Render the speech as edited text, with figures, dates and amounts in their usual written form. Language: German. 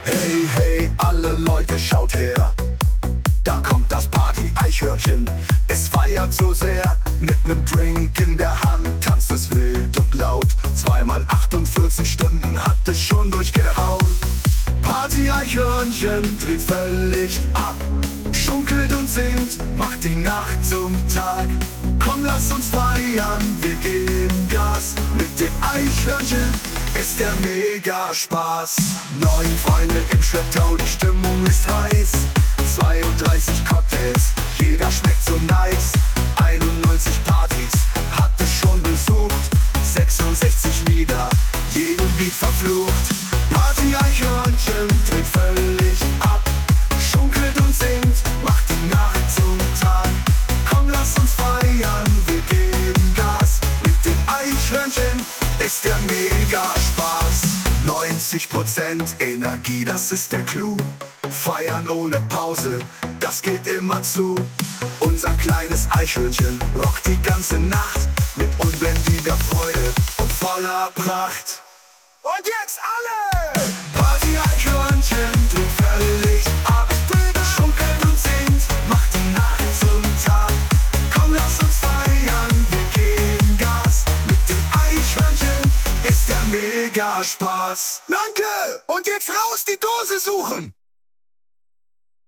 Hey, hey, alle Leute, schaut her. Da kommt das Party-Eichhörnchen. Es feiert so sehr. Mit nem Drink in der Hand tanzt es wild und laut. 2x48 Stunden hat es schon durchgehauen. Party-Eichhörnchen dreht völlig ab, schunkelt und singt, macht die Nacht zum Tag. Komm, lass uns feiern, wir geben Gas. Mit dem Eichhörnchen ist der Mega-Spaß. 9 Freunde im Schlepptau, die Stimmung ist heiß. 32 Cocktails, jeder schmeckt so nice. 91 Partys hat es schon besucht. 66 Lieder, jeden Beat verflucht. Party-Eichhörnchen dreht völlig ab, schunkelt und singt, macht die Nacht zum Tag. Komm, lass uns feiern, wir geben Gas. Mit dem Eichhörnchen ist der Mega-Spaß. 90% Energie, das ist der Clou. Feiern ohne Pause, das geht immer zu. Unser kleines Eichhörnchen rockt die ganze Nacht mit unbändiger Freude und voller Pracht. Und jetzt alle! Party-Eichhörnchen dreht völlig ab, schunkelt und singt, macht die Nacht zum Tag. Komm, lass uns feiern, wir geben Gas. Mit dem Eichhörnchen ist der Mega-Spaß. Danke! Und jetzt raus die Dose suchen!